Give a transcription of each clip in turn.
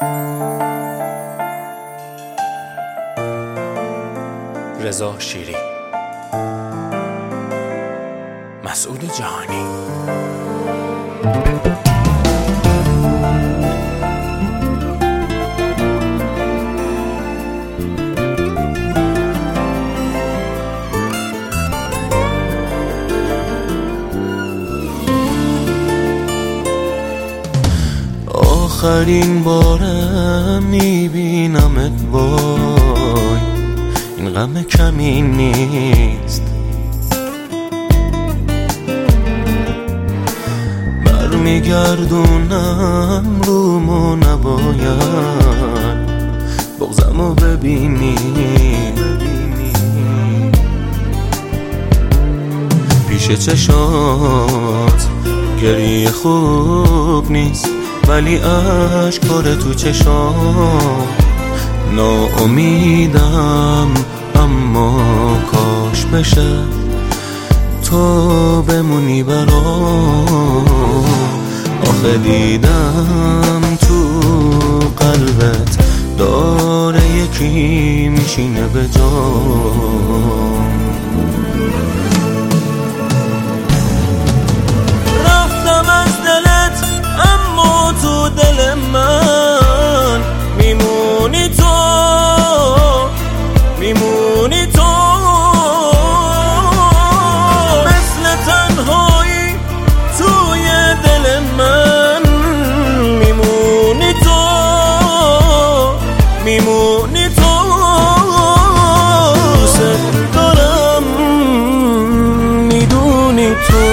رضا شیری، مسعود جهانی. آخرین بارم میبینمت، وای این غم کمی نیست. برمیگردونم رومو، نباید بغضمو ببینی. پیش چشات گریه خوب نیست، ولی اشکار تو چشام ناامیدم. اما کاش بشه تو بمونی برام. آخه دیدم تو قلبت داره یکی میشینه به جام. رفتم از دلت اما تو دل من میمونی تو، میمونی تو. مثل تنهایی توی دل من میمونی تو، میمونی تو. دوست دارم میدونی تو.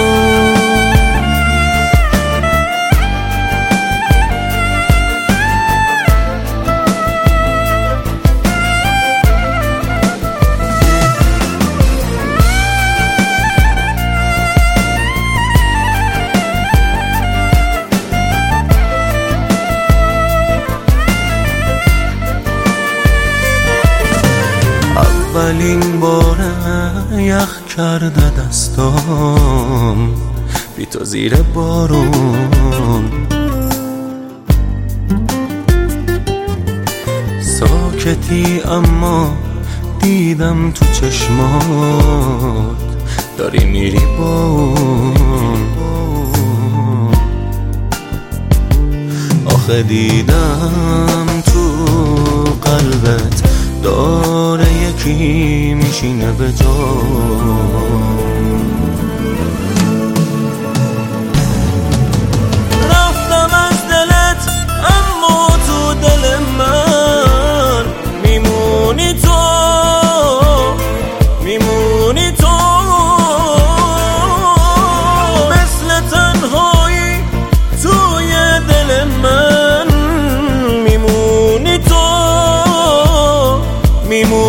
اولین باره یخ کرده دستام بی تو زیر بارون. ساکتی اما دیدم تو چشمات داری میری با اون. آخه دیدم تو قلبت داره یکی میشینه به جام. رفتم از دلت اما تو دل من میمونی تو، میمونی تو. مثل تنهایی توی دل من میمونی تو، میمونی